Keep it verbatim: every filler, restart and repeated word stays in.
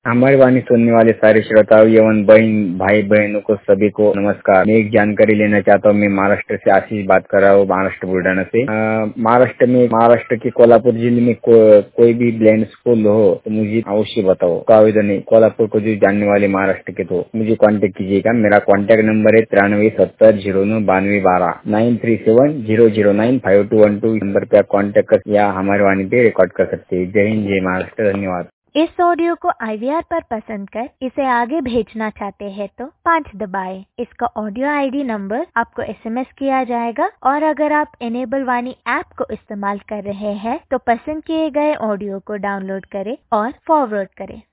हमारी वाणी सुनने वाले सारे श्रोताओं एवं बहन भाई बहनों को सभी को नमस्कार। मैं एक जानकारी लेना चाहता हूँ। मैं महाराष्ट्र से आशीष बात कर रहा हूँ, महाराष्ट्र बुल्ढाना से। महाराष्ट्र में महाराष्ट्र के कोल्हापुर जिले में को, कोई भी ब्लाइंड स्कूल हो तो मुझे अवश्य बताओ। का आवेदन है कोल्हापुर को जो जानने वाले महाराष्ट्र के तो मुझे कांटेक्ट कीजिएगा। मेरा कांटेक्ट नंबर है तिरानवे सत्तर जीरो नौ बानवे बारह nine three seven zero zero nine five two one two number पे आप कॉन्टेक्ट कर या हमारे वाणी पे रिकॉर्ड कर सकते हैं। जय हिंद, जय महाराष्ट्र, धन्यवाद। इस ऑडियो को आई वी आर पर पसंद कर इसे आगे भेजना चाहते हैं तो पाँच दबाएं। इसका ऑडियो आई डी नंबर आपको एस एम एस किया जाएगा और अगर आप इनेबल वाणी ऐप को इस्तेमाल कर रहे हैं तो पसंद किए गए ऑडियो को डाउनलोड करें और फॉरवर्ड करें।